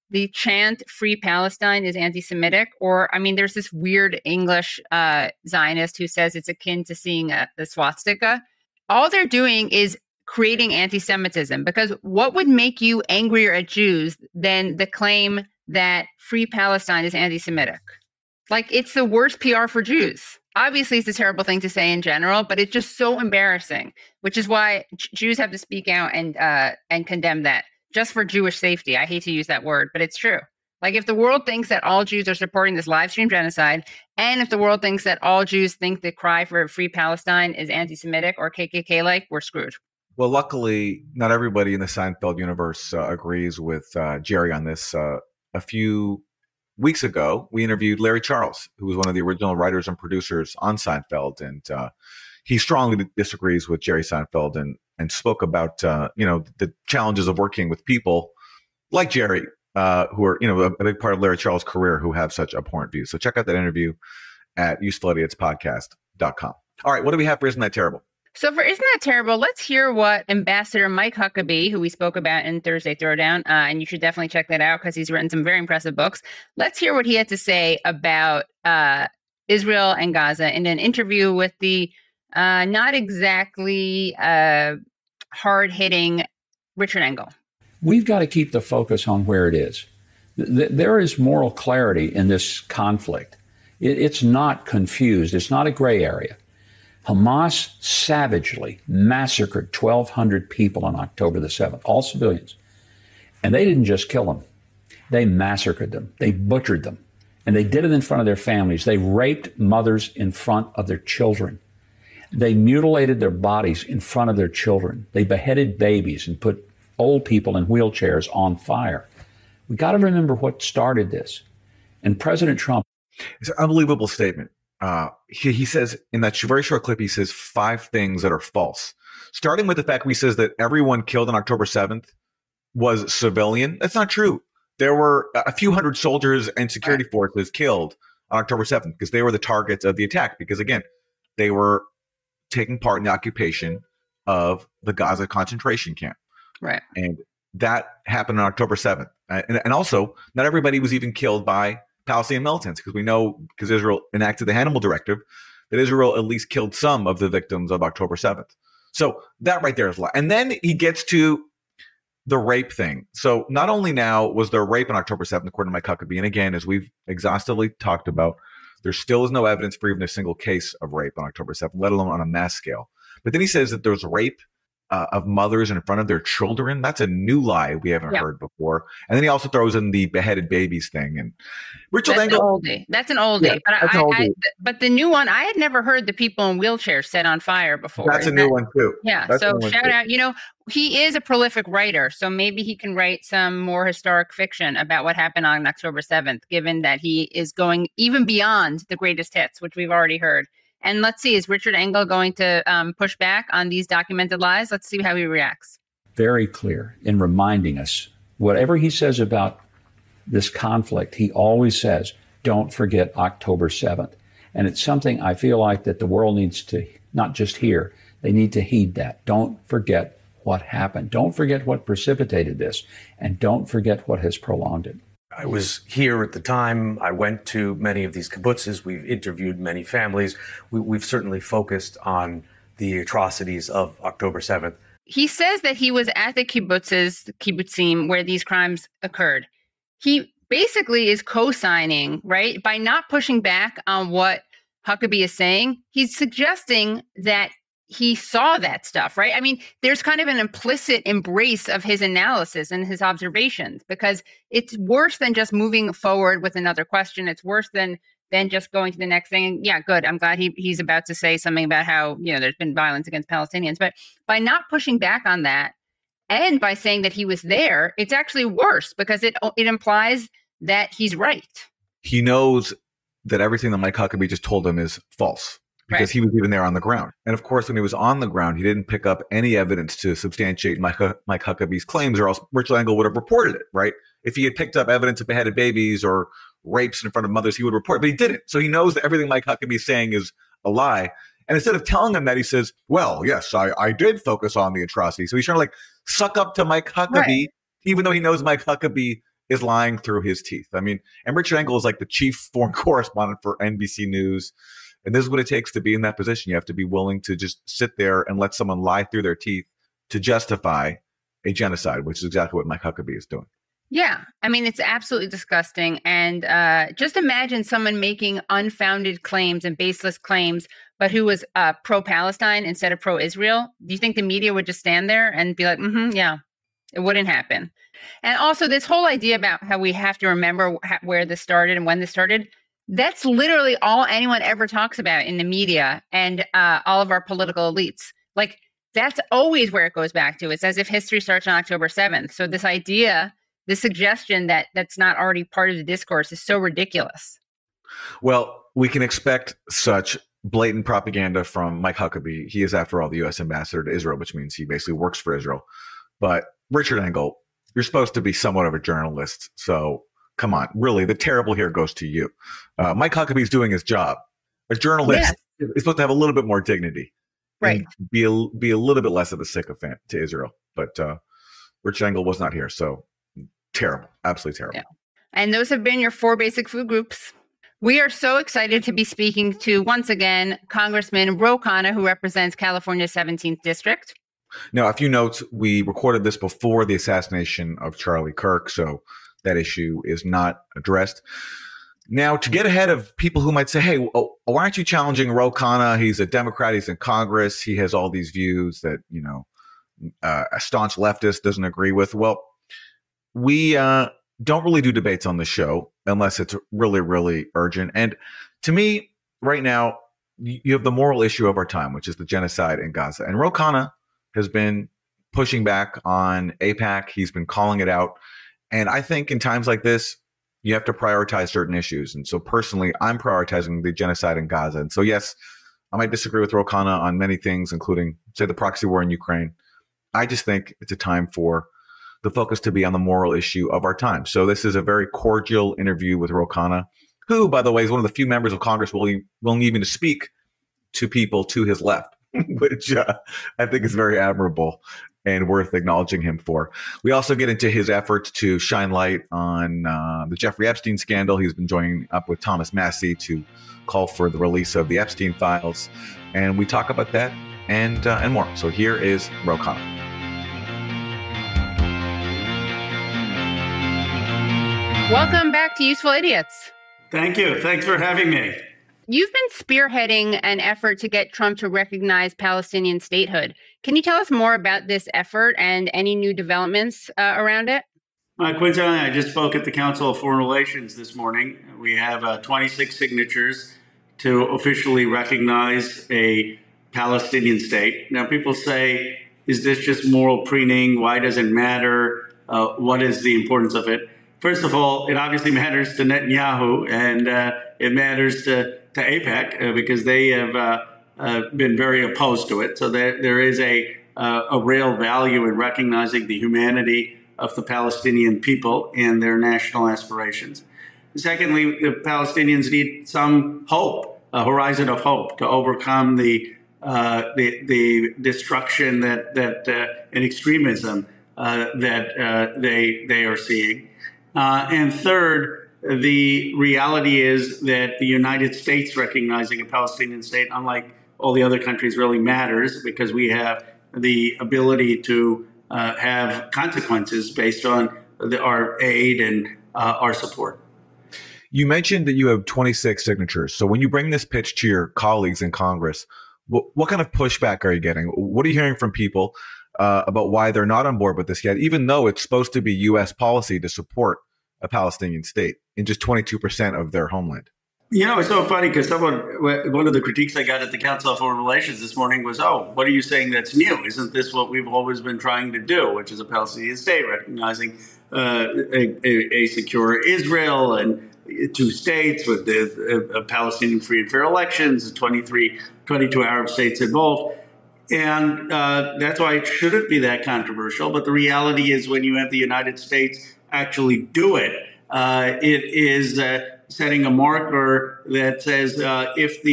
the chant "Free Palestine" is anti-Semitic, or I mean, there's this weird English uh, Zionist who says it's akin to seeing a, the swastika. All they're doing is creating anti-Semitism, because what would make you angrier at Jews than the claim that Free Palestine is anti-Semitic? Like, it's the worst P R for Jews. Obviously, it's a terrible thing to say in general, but it's just so embarrassing, which is why J- Jews have to speak out and uh, and condemn that, just for Jewish safety. I hate to use that word, but it's true. Like, if the world thinks that all Jews are supporting this live stream genocide, and if the world thinks that all Jews think the cry for Free Palestine is anti-Semitic or K K K-like, we're screwed. Well, luckily, not everybody in the Seinfeld universe uh, agrees with uh, Jerry on this. Uh, a few weeks ago, we interviewed Larry Charles, who was one of the original writers and producers on Seinfeld, and uh, he strongly disagrees with Jerry Seinfeld and and spoke about uh, you know the challenges of working with people like Jerry, uh, who are you know a, a big part of Larry Charles' career, who have such abhorrent views. So check out that interview at useful idiots podcast dot com. All right, what do we have for Isn't That Terrible? So for Isn't That Terrible, let's hear what Ambassador Mike Huckabee, who we spoke about in Thursday Throwdown, uh, and you should definitely check that out because he's written some very impressive books. Let's hear what he had to say about uh, Israel and Gaza in an interview with the uh, not exactly uh, hard-hitting Richard Engel. We've got to keep the focus on where it is. Th- there is moral clarity in this conflict. It- it's not confused. It's not a gray area. Hamas savagely massacred twelve hundred people on October the seventh, all civilians. And they didn't just kill them. They massacred them. They butchered them. And they did it in front of their families. They raped mothers in front of their children. They mutilated their bodies in front of their children. They beheaded babies and put old people in wheelchairs on fire. We got to remember what started this. And President Trump. It's an unbelievable statement. Uh, he, he says in that very short clip, he says five things that are false, starting with the fact he says that everyone killed on October seventh was civilian. That's not true. There were a few hundred soldiers and security forces killed on October seventh because they were the targets of the attack. Because again, they were taking part in the occupation of the Gaza concentration camp. Right. And that happened on October seventh. And, and also, not everybody was even killed by Palestinian militants, because we know, because Israel enacted the Hannibal Directive, that Israel at least killed some of the victims of October seventh. So that right there is a lot. And then he gets to the rape thing. So not only now was there rape on October seventh, according to Mike Huckabee, and again, as we've exhaustively talked about, there still is no evidence for even a single case of rape on October seventh, let alone on a mass scale. But then he says that there's rape Uh, of mothers in front of their children. That's a new lie we haven't yeah. heard before. And then he also throws in the beheaded babies thing. And Richard That's Engel, an oldie. That's an oldie. Yeah, but I, an oldie. I, but the new one, I had never heard the people in wheelchairs set on fire before. That's Is a new that, one too. Yeah. That's so shout too. out. You know, he is a prolific writer, so maybe he can write some more historic fiction about what happened on October seventh, given that he is going even beyond the greatest hits, which we've already heard. And let's see, is Richard Engel going to um, push back on these documented lies? Let's see how he reacts. Very clear in reminding us, whatever he says about this conflict, he always says, don't forget October seventh. And it's something I feel like that the world needs to not just hear, they need to heed that. Don't forget what happened. Don't forget what precipitated this. And don't forget what has prolonged it. I was here at the time. I went to many of these kibbutzes. We've interviewed many families. We, we've certainly focused on the atrocities of October seventh. He says that he was at the kibbutzes, the kibbutzim, where these crimes occurred. He basically is co-signing, right? By not pushing back on what Huckabee is saying, he's suggesting that he saw that stuff, right? I mean, there's kind of an implicit embrace of his analysis and his observations, because it's worse than just moving forward with another question. It's worse than than just going to the next thing. And yeah, good. I'm glad he he's about to say something about how, you know, there's been violence against Palestinians. But by not pushing back on that and by saying that he was there, it's actually worse because it it implies that he's right. He knows that everything that Mike Huckabee just told him is false. Because right. he was even there on the ground. And of course, when he was on the ground, he didn't pick up any evidence to substantiate Mike, Mike Huckabee's claims, or else Richard Engel would have reported it, right? If he had picked up evidence of beheaded babies or rapes in front of mothers, he would report, but he didn't. So he knows that everything Mike Huckabee is saying is a lie. And instead of telling him that, he says, well, yes, I, I did focus on the atrocity. So he's trying to like suck up to Mike Huckabee, right. even though he knows Mike Huckabee is lying through his teeth. I mean, and Richard Engel is like the chief foreign correspondent for N B C News. And this is what it takes to be in that position. You have to be willing to just sit there and let someone lie through their teeth to justify a genocide, which is exactly what Mike Huckabee is doing. Yeah. I mean, it's absolutely disgusting. And uh, just imagine someone making unfounded claims and baseless claims, but who was uh, pro-Palestine instead of pro-Israel. Do you think the media would just stand there and be like, mm-hmm, yeah, it wouldn't happen? And also this whole idea about how we have to remember ha- where this started and when this started, that's literally all anyone ever talks about in the media and uh, all of our political elites. Like, that's always where it goes back to. It's as if history starts on October seventh. So this idea, the suggestion that that's not already part of the discourse is so ridiculous. Well, we can expect such blatant propaganda from Mike Huckabee. He is, after all, the U S ambassador to Israel, which means he basically works for Israel. But Richard Engel, you're supposed to be somewhat of a journalist. So come on, really, the terrible here goes to you. Uh, Mike Huckabee is doing his job. A journalist yeah. is supposed to have a little bit more dignity. Right. Be a, be a little bit less of a sycophant to Israel. But uh, Richard Engel was not here. So terrible. Absolutely terrible. Yeah. And those have been your four basic food groups. We are so excited to be speaking to, once again, Congressman Ro Khanna, who represents California's seventeenth District. Now, a few notes. We recorded this before the assassination of Charlie Kirk, so that issue is not addressed. Now, to get ahead of people who might say, hey, why aren't you challenging Ro Khanna? He's a Democrat. He's in Congress. He has all these views that, you know, uh, a staunch leftist doesn't agree with. Well, we uh, don't really do debates on the show unless it's really, really urgent. And to me, right now, you have the moral issue of our time, which is the genocide in Gaza. And Ro Khanna has been pushing back on AIPAC. He's been calling it out. And I think in times like this, you have to prioritize certain issues. And so personally, I'm prioritizing the genocide in Gaza. And so, yes, I might disagree with Ro Khanna on many things, including, say, the proxy war in Ukraine. I just think it's a time for the focus to be on the moral issue of our time. So this is a very cordial interview with Ro Khanna, who, by the way, is one of the few members of Congress willing, willing even to speak to people to his left, which uh, I think is very admirable and worth acknowledging him for. We also get into his efforts to shine light on uh, the Jeffrey Epstein scandal. He's been joining up with Thomas Massie to call for the release of the Epstein files. And we talk about that and uh, and more. So here is Ro Khanna. Welcome back to Useful Idiots. Thank you. Thanks for having me. You've been spearheading an effort to get Trump to recognize Palestinian statehood. Can you tell us more about this effort and any new developments uh, around it? Uh, coincidentally, I just spoke at the Council of Foreign Relations this morning. We have uh, twenty-six signatures to officially recognize a Palestinian state. Now, people say, is this just moral preening? Why does it matter? Uh, what is the importance of it? First of all, it obviously matters to Netanyahu, and uh, it matters to, to AIPAC uh, because they have uh, uh, been very opposed to it. So there, there is a, uh, a real value in recognizing the humanity of the Palestinian people and their national aspirations. Secondly, the Palestinians need some hope, a horizon of hope to overcome the uh, the, the destruction that that uh, and extremism uh, that uh, they they are seeing. Uh, and third, the reality is that the United States recognizing a Palestinian state, unlike all the other countries, really matters because we have the ability to uh, have consequences based on the, our aid and uh, our support. You mentioned that you have twenty-six signatures. So when you bring this pitch to your colleagues in Congress, what, what kind of pushback are you getting? What are you hearing from people uh, about why they're not on board with this yet, even though it's supposed to be U S policy to support a Palestinian state in just twenty-two percent of their homeland? You know, it's so funny because someone, one of the critiques I got at the Council of Foreign Relations this morning was, oh, what are you saying that's new? Isn't this what we've always been trying to do, which is a Palestinian state, recognizing uh, a, a, a secure Israel and two states with the uh, Palestinian free and fair elections, twenty-three, twenty-two Arab states involved. And uh, that's why it shouldn't be that controversial. But the reality is when you have the United States actually do it, uh, it is uh, setting a marker that says uh, if the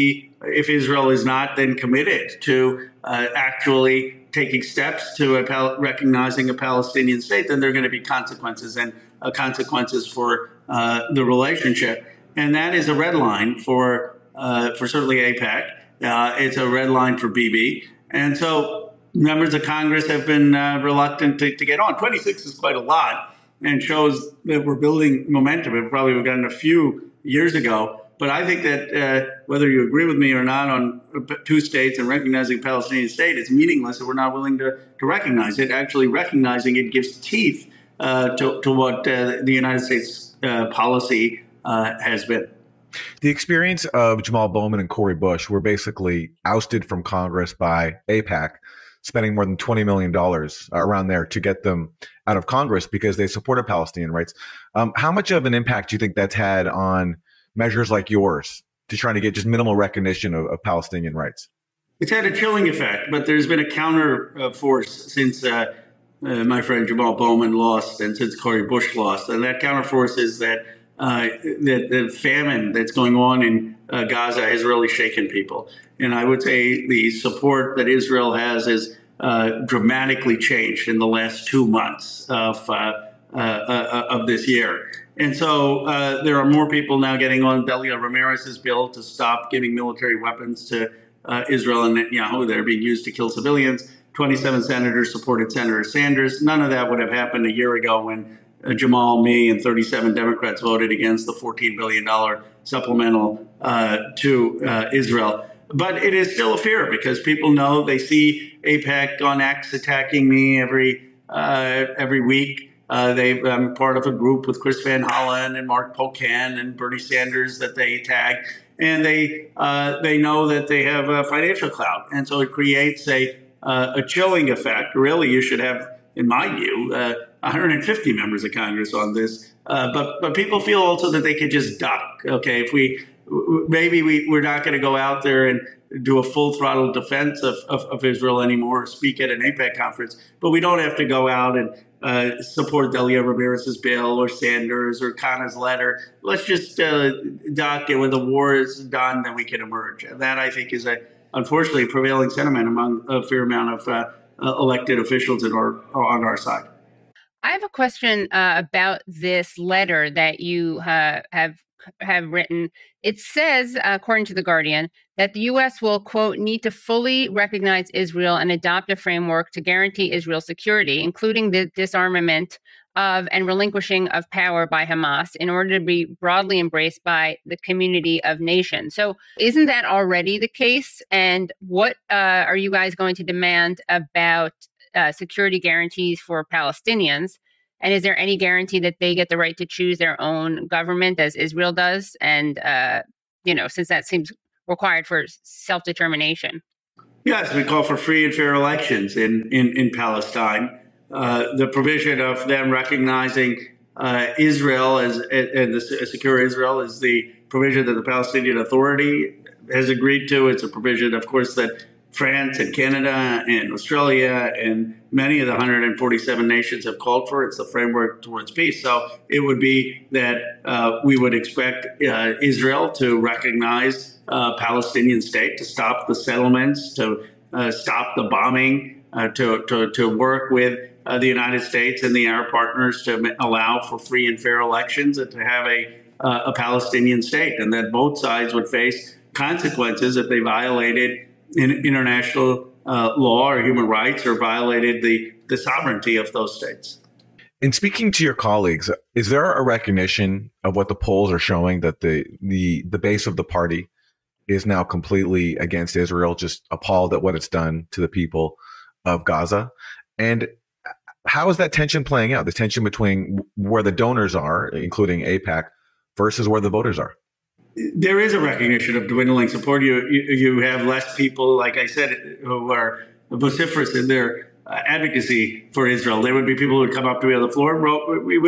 if Israel is not then committed to uh, actually taking steps to a pal- recognizing a Palestinian state, then there are going to be consequences and uh, consequences for uh, the relationship. And that is a red line for uh, for certainly AIPAC. Uh, it's a red line for Bibi. And so members of Congress have been uh, reluctant to, to get on. twenty-six is quite a lot and shows that we're building momentum. It probably would have gotten a few years ago. But I think that uh, whether you agree with me or not on two states and recognizing Palestinian state, it's meaningless if we're not willing to, to recognize it. Actually recognizing it gives teeth uh, to, to what uh, the United States uh, policy uh, has been. The experience of Jamal Bowman and Cori Bush were basically ousted from Congress by AIPAC, spending more than twenty million dollars around there to get them out of Congress because they supported Palestinian rights. Um, how much of an impact do you think that's had on measures like yours to trying to get just minimal recognition of, of Palestinian rights? It's had a chilling effect, but there's been a counter uh, force since uh, uh, my friend Jamal Bowman lost and since Cori Bush lost. And that counter force is that uh, the, the famine that's going on in uh, Gaza has really shaken people. And I would say the support that Israel has is uh, dramatically changed in the last two months of, uh, uh, uh, of this year. And so uh, there are more people now getting on Delia Ramirez's bill to stop giving military weapons to uh, Israel and Netanyahu that are being used to kill civilians. twenty-seven senators supported Senator Sanders. None of that would have happened a year ago when uh, Jamal, me, and thirty-seven Democrats voted against the fourteen billion dollars supplemental uh, to uh, Israel. But it is still a fear because people know they see AIPAC on X attacking me every uh, every week. Uh, they, I'm part of a group with Chris Van Hollen and Mark Pocan and Bernie Sanders that they tag, and they uh, they know that they have a financial clout, and so it creates a uh, a chilling effect. Really, you should have, in my view, uh, one hundred fifty members of Congress on this, uh, but but people feel also that they could just duck. Okay, if we maybe we we're not going to go out there and do a full throttle defense of, of, of Israel anymore, or speak at an AIPAC conference, but we don't have to go out and uh, support Delia Ramirez's bill or Sanders or Khanna's letter. Let's just uh, dock it when the war is done, then we can emerge. And that, I think, is a unfortunately prevailing sentiment among a fair amount of uh, uh, elected officials that are, are on our side. I have a question uh, about this letter that you uh, have have written. It says, uh, according to The Guardian, that the U S will, quote, need to fully recognize Israel and adopt a framework to guarantee Israel's security, including the disarmament of and relinquishing of power by Hamas in order to be broadly embraced by the community of nations. So isn't that already the case? And what uh, are you guys going to demand about uh, security guarantees for Palestinians? And is there any guarantee that they get the right to choose their own government as Israel does? And, uh, you know, since that seems required for self-determination. Yes, we call for free and fair elections in, in, in Palestine. Uh, the provision of them recognizing uh, Israel as and the secure Israel is the provision that the Palestinian Authority has agreed to. It's a provision, of course, that France and Canada and Australia and many of the one hundred forty-seven nations have called for. It's the framework towards peace. So it would be that uh, we would expect uh, Israel to recognize a Palestinian state, to stop the settlements, to uh, stop the bombing, uh, to, to, to work with uh, the United States and the Arab partners to allow for free and fair elections and to have a, uh, a Palestinian state, and that both sides would face consequences if they violated in international uh, law or human rights or violated the, the sovereignty of those states. In speaking to your colleagues, is there a recognition of what the polls are showing that the the the base of the party is now completely against Israel, just appalled at what it's done to the people of Gaza? And how is that tension playing out? The tension between where the donors are, including AIPAC, versus where the voters are? There is a recognition of dwindling support. You, you you have less people, like I said, who are vociferous in their uh, advocacy for Israel. There would be people who would come up to me on the floor. We would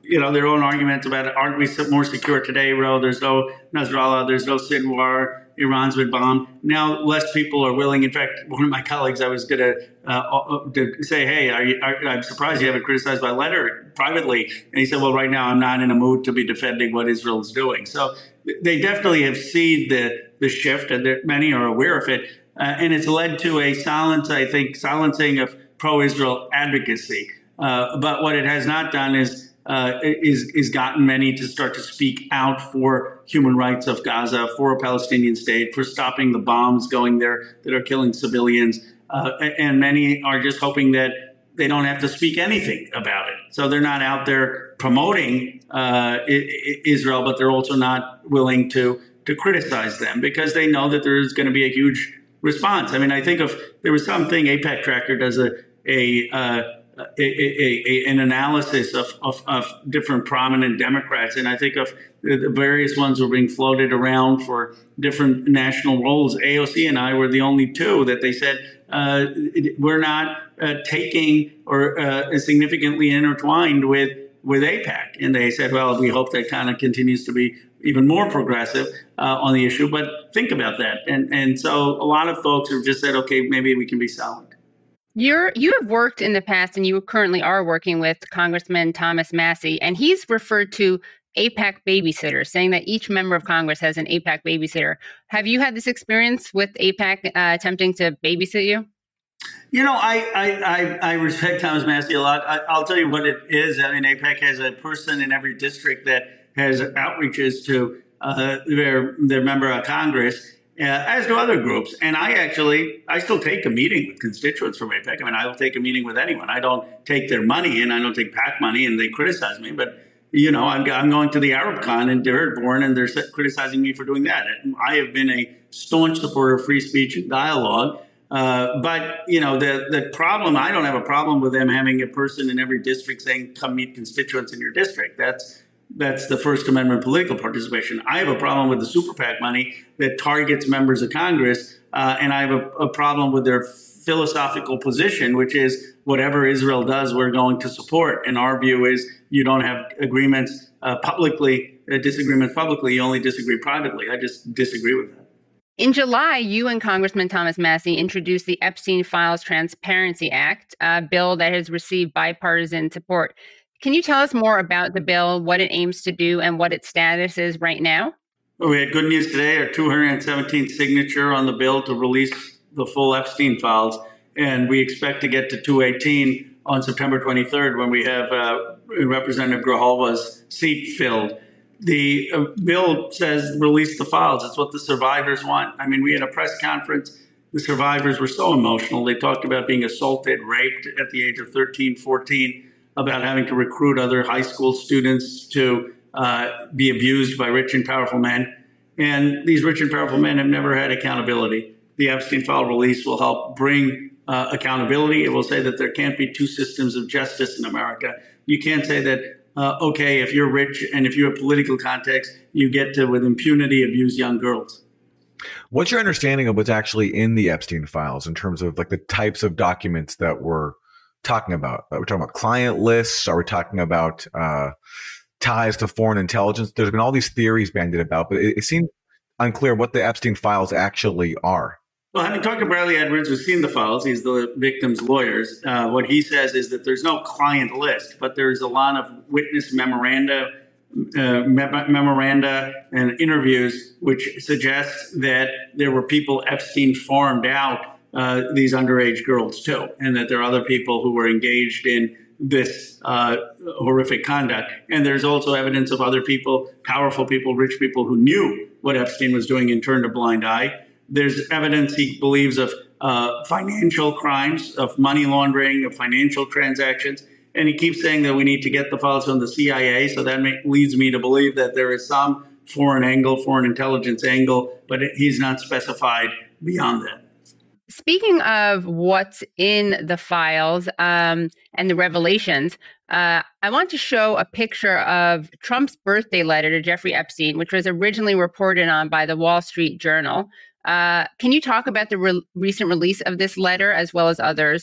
you know, their own arguments about it. Aren't we more secure today, Ro? There's no Nasrallah, there's no Sinwar, Iran's been bombed. Now less people are willing. In fact, one of my colleagues, I was going to uh, to say, hey, are you, are, I'm surprised you haven't criticized my letter privately. And he said, well, right now I'm not in a mood to be defending what Israel's doing. So they definitely have seen the, the shift, and many are aware of it. Uh, and it's led to a silence, I think, silencing of pro-Israel advocacy. Uh, but what it has not done is uh, is is gotten many to start to speak out for human rights of Gaza, for a Palestinian state, for stopping the bombs going there that are killing civilians. Uh, and many are just hoping that they don't have to speak anything about it. So they're not out there promoting uh, Israel, but they're also not willing to to criticize them because they know that there is going to be a huge response. I mean, I think of there was something AIPAC Tracker does a a, uh, a, a, a an analysis of, of of different prominent Democrats, and I think of the various ones who were being floated around for different national roles. A O C and I were the only two that they said uh, we're not uh, taking or uh, significantly intertwined with with AIPAC, and they said, well, we hope that kind of continues to be even more progressive uh, on the issue. But think about that. And and so a lot of folks have just said, okay, maybe we can be silent. You're, you have worked in the past, and you currently are working with Congressman Thomas Massie, and he's referred to AIPAC babysitters, saying that each member of Congress has an AIPAC babysitter. Have you had this experience with AIPAC uh, attempting to babysit you? You know, I, I, I, I respect Thomas Massie a lot. I, I'll tell you what it is. I mean, AIPAC has a person in every district that has outreaches to uh, their their member of Congress, uh, as do other groups. And I actually, I still take a meeting with constituents from AIPAC. I mean, I will take a meeting with anyone. I don't take their money, and I don't take PAC money, and they criticize me. But, you know, I'm, I'm going to the Arab Con in Dearborn, and they're criticizing me for doing that. And I have been a staunch supporter of free speech and dialogue. Uh, but, you know, the, the problem, I don't have a problem with them having a person in every district saying, come meet constituents in your district. That's That's the First Amendment political participation. I have a problem with the super PAC money that targets members of Congress, uh, and I have a, a problem with their philosophical position, which is whatever Israel does, we're going to support. And our view is you don't have agreements uh, publicly, uh, disagreements publicly, you only disagree privately. I just disagree with that. In July, you and Congressman Thomas Massie introduced the Epstein Files Transparency Act, a bill that has received bipartisan support. Can you tell us more about the bill, what it aims to do, and what its status is right now? Well, we had good news today, our two hundred seventeenth signature on the bill to release the full Epstein files. And we expect to get to two eighteen on September twenty-third when we have uh, Representative Grijalva's seat filled. The uh, bill says release the files. It's what the survivors want. I mean, we had a press conference. The survivors were so emotional. They talked about being assaulted, raped at the age of thirteen, fourteen, about having to recruit other high school students to uh, be abused by rich and powerful men. And these rich and powerful men have never had accountability. The Epstein file release will help bring uh, accountability. It will say that there can't be two systems of justice in America. You can't say that, uh, okay, if you're rich and if you have political context, you get to, with impunity, abuse young girls. What's your understanding of what's actually in the Epstein files in terms of like the types of documents that were talking about? Are we talking about client lists? Are we talking about uh, ties to foreign intelligence? There's been all these theories bandied about, but it, it seems unclear what the Epstein files actually are. Well, having talked to Bradley Edwards, who's seen the files, he's the victim's lawyers. Uh, what he says is that there's no client list, but there's a lot of witness memoranda, uh, mem- memoranda and interviews, which suggest that there were people Epstein farmed out Uh, these underage girls too, and that there are other people who were engaged in this uh, horrific conduct. And there's also evidence of other people, powerful people, rich people who knew what Epstein was doing and turned a blind eye. There's evidence he believes of uh, financial crimes, of money laundering, of financial transactions. And he keeps saying that we need to get the files from the C I A. So that may, leads me to believe that there is some foreign angle, foreign intelligence angle, but it, he's not specified beyond that. Speaking of what's in the files um, and the revelations, uh, I want to show a picture of Trump's birthday letter to Jeffrey Epstein, which was originally reported on by the Wall Street Journal. Uh, can you talk about the re- recent release of this letter as well as others?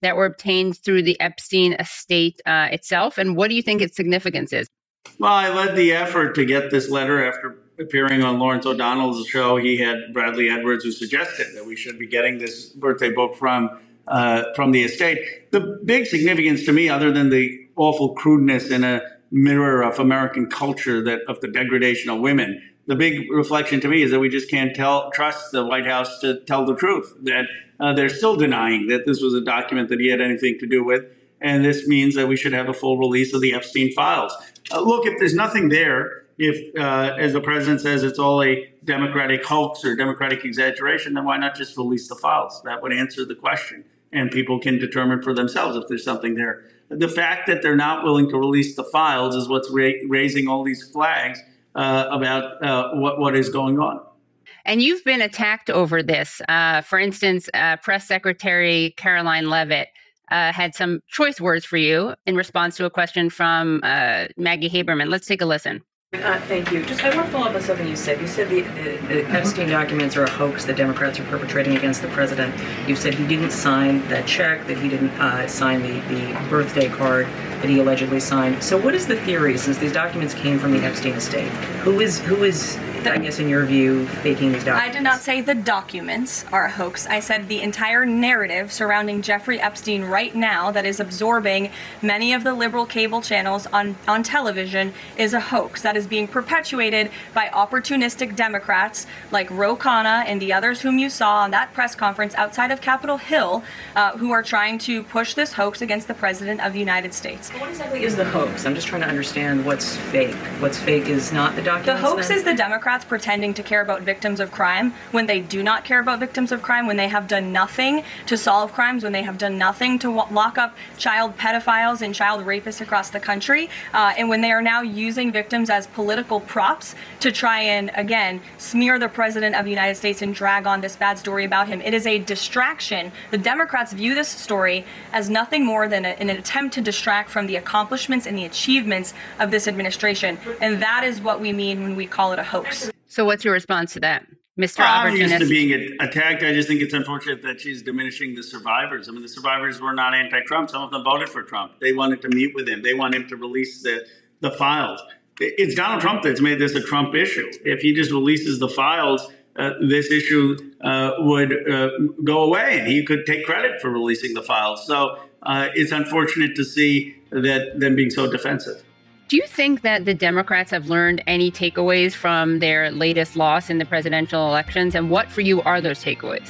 that were obtained through the Epstein estate uh, itself? And what do you think its significance is? Well, I led the effort to get this letter after appearing on Lawrence O'Donnell's show. He had Bradley Edwards, who suggested that we should be getting this birthday book from uh, from the estate. The big significance to me, other than the awful crudeness in a mirror of American culture that of the degradation of women, the big reflection to me is that we just can't tell trust the White House to tell the truth, that uh, they're still denying that this was a document that he had anything to do with. And this means that we should have a full release of the Epstein files. Uh, look, if there's nothing there, if, uh, as the president says, it's all a Democratic hoax or Democratic exaggeration, then why not just release the files? That would answer the question, and people can determine for themselves if there's something there. The fact that they're not willing to release the files is what's ra- raising all these flags uh, about uh, what, what is going on. And you've been attacked over this. Uh, for instance, uh, Press Secretary Caroline Leavitt Uh, had some choice words for you in response to a question from uh, Maggie Haberman. Let's take a listen. Uh, thank you. Just I want to follow up on something you said. You said the, the, the Epstein documents are a hoax that Democrats are perpetrating against the president. You said he didn't sign that check, that he didn't uh, sign the, the birthday card that he allegedly signed. So what is the theory, since these documents came from the Epstein estate? Who is, who is I guess in your view, faking these documents? I did not say the documents are a hoax. I said the entire narrative surrounding Jeffrey Epstein right now that is absorbing many of the liberal cable channels on, on television is a hoax that is being perpetuated by opportunistic Democrats like Ro Khanna and the others whom you saw on that press conference outside of Capitol Hill, uh, who are trying to push this hoax against the President of the United States. What exactly is the hoax? I'm just trying to understand what's fake. What's fake is not the documents. The hoax then? is the Democrats pretending to care about victims of crime when they do not care about victims of crime, when they have done nothing to solve crimes, when they have done nothing to w- lock up child pedophiles and child rapists across the country, uh, and when they are now using victims as political props to try and, again, smear the President of the United States and drag on this bad story about him. It is a distraction. The Democrats view this story as nothing more than a, an attempt to distract from the accomplishments and the achievements of this administration, and that is what we mean when we call it a hoax. So what's your response to that, Mister I'm used to Opportunist? being attacked. I just think it's unfortunate that she's diminishing the survivors. I mean, the survivors were not anti-Trump. Some of them voted for Trump. They wanted to meet with him. They want him to release the, the files. It's Donald Trump that's made this a Trump issue. If he just releases the files, uh, this issue uh, would uh, go away, and he could take credit for releasing the files. So uh, it's unfortunate to see that them being so defensive. Do you think that the Democrats have learned any takeaways from their latest loss in the presidential elections? And what for you are those takeaways?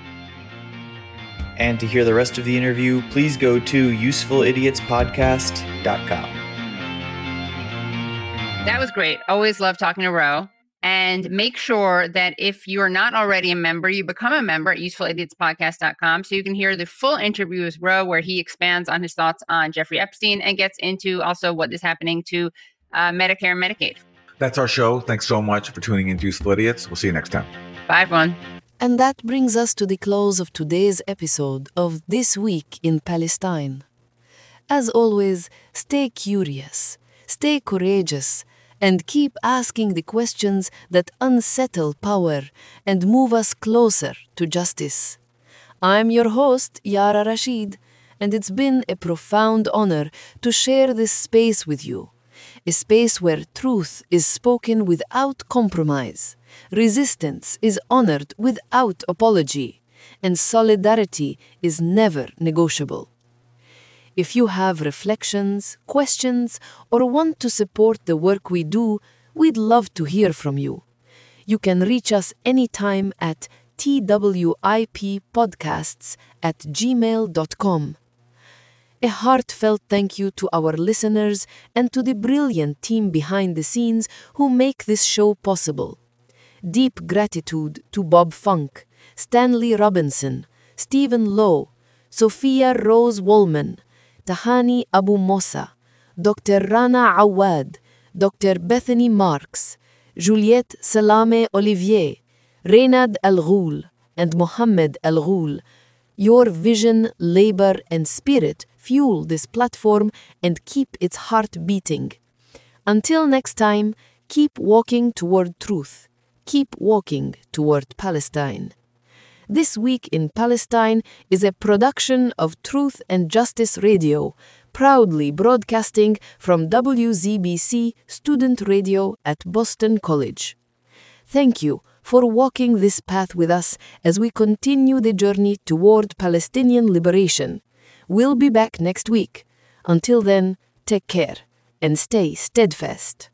And to hear the rest of the interview, please go to useful idiots podcast dot com. That was great. Always love talking to Ro. And make sure that if you're not already a member, you become a member at useful idiots podcast dot com so you can hear the full interview with Ro, where he expands on his thoughts on Jeffrey Epstein and gets into also what is happening to uh, Medicare and Medicaid. That's our show. Thanks so much for tuning in to Useful Idiots. We'll see you next time. Bye, everyone. And that brings us to the close of today's episode of This Week in Palestine. As always, stay curious, stay courageous, and keep asking the questions that unsettle power and move us closer to justice. I'm your host, Yara Rashid, and it's been a profound honor to share this space with you, a space where truth is spoken without compromise, resistance is honored without apology, and solidarity is never negotiable. If you have reflections, questions, or want to support the work we do, we'd love to hear from you. You can reach us anytime at twippodcasts at gmail dot com. A heartfelt thank you to our listeners and to the brilliant team behind the scenes who make this show possible. Deep gratitude to Bob Funk, Stanley Robinson, Stephen Lowe, Sophia Rose Wollman, Tahani Abu Mossa, Doctor Rana Awad, Doctor Bethany Marks, Juliette Salame Olivier, Reynad Al-Ghul, and Mohammed Al-Ghul. Your vision, labor, and spirit fuel this platform and keep its heart beating. Until next time, keep walking toward truth. Keep walking toward Palestine. This Week in Palestine is a production of Truth and Justice Radio, proudly broadcasting from W Z B C Student Radio at Boston College. Thank you for walking this path with us as we continue the journey toward Palestinian liberation. We'll be back next week. Until then, take care and stay steadfast.